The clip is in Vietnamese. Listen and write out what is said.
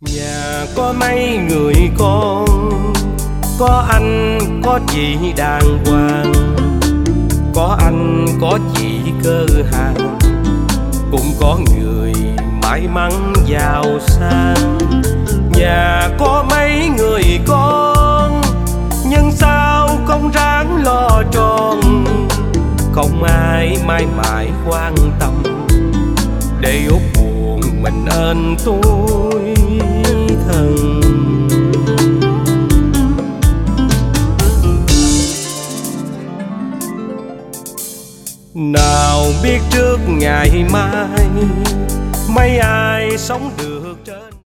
Nhà có mấy người con, có anh có chị đàng hoàng, có anh có chị cơ hàng, cũng có người may mắn giàu sang. Nhà có mấy người con, nhưng sao không ráng lo tròn, không ai mãi mãi quan tâm, để út buồn mình ơn tôi thân. Nào biết trước ngày mai mấy ai sống được trên